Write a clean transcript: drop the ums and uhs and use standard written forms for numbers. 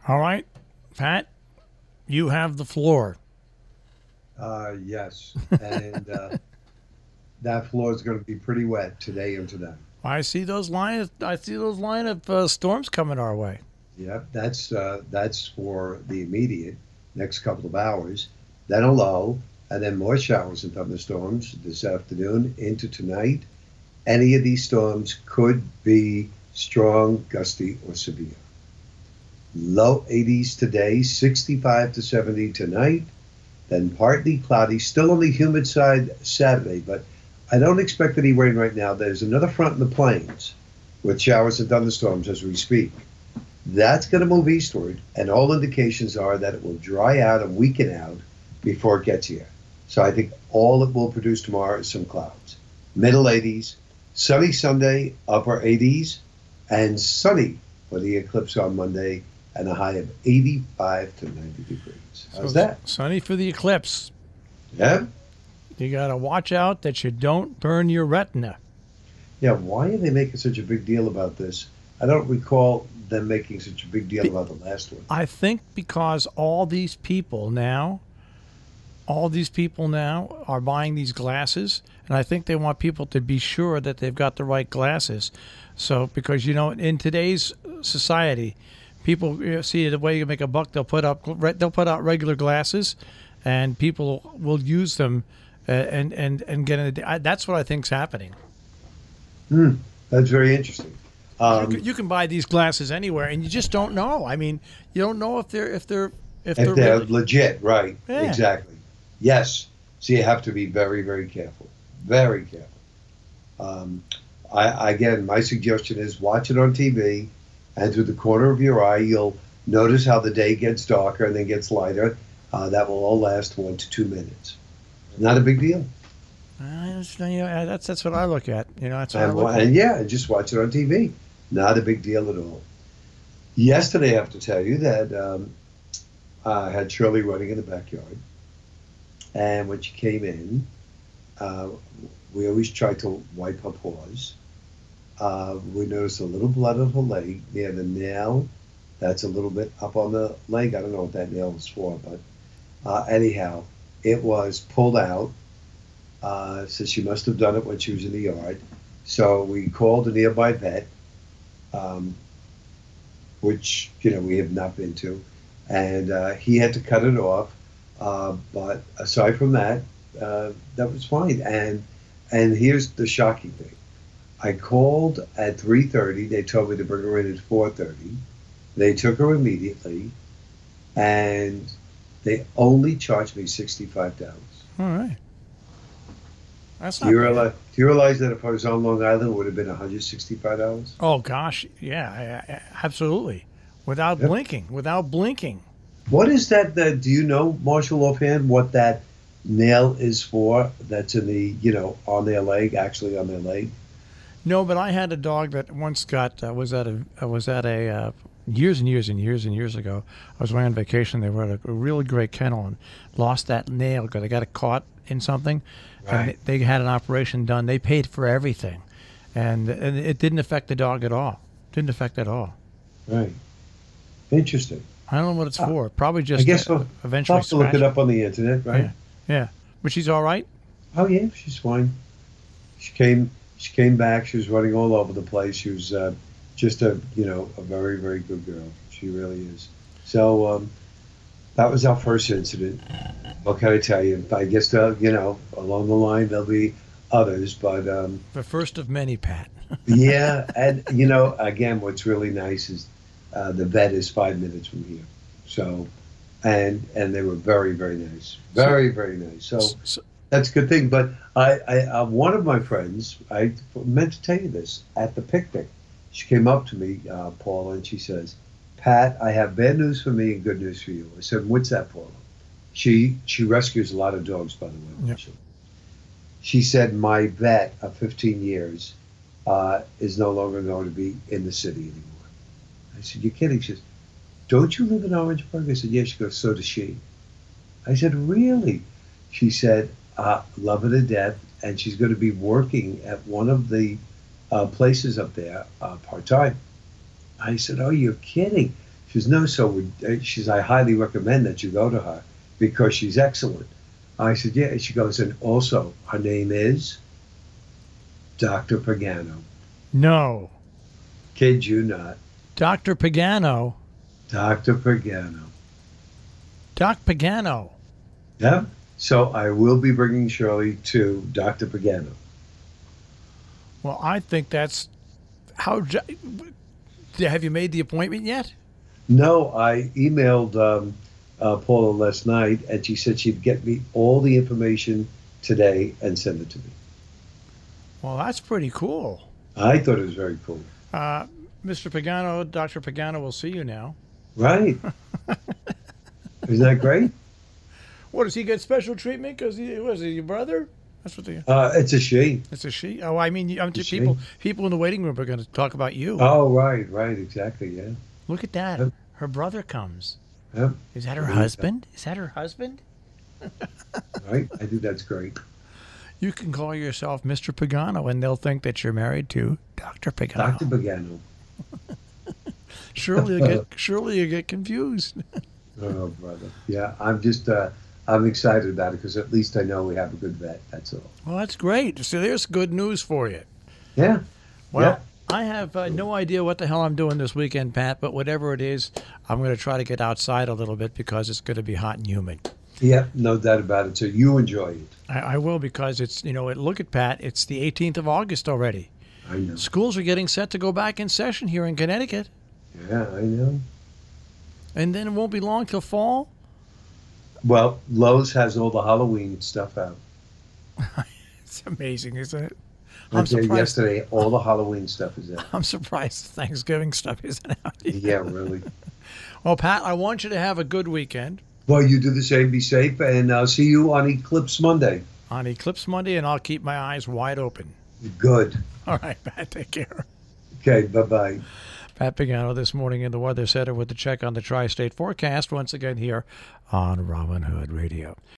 All right, Pat, you have the floor. Yes, and that floor is going to be pretty wet today and tonight. I see those line of storms coming our way. Yep, that's for the immediate next couple of hours. Then a low, and then more showers and thunderstorms this afternoon into tonight. Any of these storms could be strong, gusty, or severe. Low 80s today, 65 to 70 tonight. Then partly cloudy, still on the humid side Saturday, but I don't expect any rain right now. There's another front in the plains with showers and thunderstorms as we speak. That's going to move eastward, and all indications are that it will dry out and weaken out before it gets here. So I think all it will produce tomorrow is some clouds. Middle 80s, sunny Sunday, upper 80s, and sunny for the eclipse on Monday, and a high of 85 to 90 degrees. So How's it's that? sunny for the eclipse. Yeah? You got to watch out that you don't burn your retina. Yeah, why are they making such a big deal about this? I don't recall them making such a big deal about the last one. I think because all these people now are buying these glasses, and I think they want people to be sure that they've got the right glasses. So, because in today's society, people see the way you make a buck, they'll put out regular glasses, and people will use them and get in. That's what I think's happening. Hmm, that's very interesting. You can buy these glasses anywhere, and you just don't know. I mean, you don't know if they're If they're really. legit, right? Yeah. Exactly. Yes. So you have to be very, very careful. Very careful. Um, again, my suggestion is watch it on TV, and through the corner of your eye, you'll notice how the day gets darker and then gets lighter. That will all last 1 to 2 minutes. Not a big deal. That's what I look at. That's what I And, look at. and yeah, just watch it on TV. Not a big deal at all. Yesterday, I have to tell you that I had Shirley running in the backyard. And when she came in, uh, we always try to wipe her paws. We noticed a little blood on her leg near the nail. That's a little bit up on the leg. I don't know what that nail was for, but anyhow, it was pulled out. So she must have done it when she was in the yard. So we called a nearby vet, um, which we have not been to, and he had to cut it off. But aside from that, that was fine. And here's the shocking thing: I called at 3:30. They told me to bring her in at 4:30. They took her immediately, and they only charged me $65. All right, that's Do you not bad. realize? Do you realize that if I was on Long Island, it would have been $165? Oh gosh, yeah, absolutely. Without Yep. blinking, without blinking. What is that? Do you know, Marshall, offhand, what that nail is for? That's in on their leg, actually on their leg. No, but I had a dog that once got was at a years and years and years and years ago. I was away on vacation. They were at a really great kennel and lost that nail because they got it caught in something, and Right. they had an operation done. They paid for everything, and it didn't affect the dog at all. Didn't affect at all. Right. Interesting. I don't know what it's Uh, for. Probably I just guess we'll eventually have to look it scratch. up on the internet, right? Yeah, yeah. But she's all right. Oh yeah, she's fine. She came back. She was running all over the place. She was just a very very good girl. She really is. So that was our first incident. What can I tell you? I guess along the line there'll be others, but The first of many, Pat. yeah, and again, what's really nice is the vet is 5 minutes from here. So, and they were very very nice, So, very very nice. So so that's a good thing. But I one of my friends, I meant to tell you this at the picnic. She came up to me, Paula, and she says, "Pat, I have bad news for me and good news for you." I said, "What's that, Paula?" She rescues a lot of dogs, by the way, yeah. Marshall. She said, "My vet of 15 years is no longer going to be in the city anymore." I said, "You're kidding?" She says, "Don't you live in Orangeburg?" I said, "Yeah." She goes, "So does she." I said, "Really?" She said, "Love her to death," and she's going to be working at one of the places up there part time. I said, "Oh, you're kidding?" She says, no, she says, I highly recommend that you go to her because she's excellent. I said, yeah. And she goes, and also, her name is Dr. Pagano. No. Kid you not. Dr. Pagano. Dr. Pagano. Doc Pagano. Yeah. So I will be bringing Shirley to Dr. Pagano. Well, I think that's how. Have you made the appointment yet? No, I emailed Paula last night, and she said she'd get me all the information today and send it to me. Well, that's pretty cool. I thought it was very cool. Mr. Pagano, Dr. Pagano will see you now. Right. Isn't that great? What, does he get special treatment? Because was he your brother? That's what they. It's a she. It's a she. Oh, I mean, It's a people in the waiting room are going to talk about you. Oh, right, exactly, yeah. Look at that. Yep. Her brother comes. Yep. Is that her husband? Is that her husband? Right. I think that's great. You can call yourself Mr. Pagano, and they'll think that you're married to Dr. Pagano. Dr. Pagano. Surely you get confused. Oh, brother. Yeah, I'm just, I'm excited about it because at least I know we have a good vet. That's all. Well, that's great. So there's good news for you. Yeah. Well, yeah. I have no idea what the hell I'm doing this weekend, Pat, but whatever it is, I'm going to try to get outside a little bit because it's going to be hot and humid. Yeah, no doubt about it. So you enjoy it. I will because it's, look at Pat, it's the 18th of August already. I know. Schools are getting set to go back in session here in Connecticut. Yeah, I know. And then it won't be long till fall. Well, Lowe's has all the Halloween stuff out. It's amazing, isn't it? I'm surprised. Yesterday, all the Halloween stuff is out. I'm surprised the Thanksgiving stuff isn't out yet. Yeah, really. Well, Pat, I want you to have a good weekend. Well, you do the same. Be safe, and I'll see you on Eclipse Monday. On Eclipse Monday, and I'll keep my eyes wide open. Good. All right, Pat, take care. Okay, bye-bye. Pat Pagano this morning in the Weather Center with the check on the Tri-State forecast, once again here on Robin Hood Radio.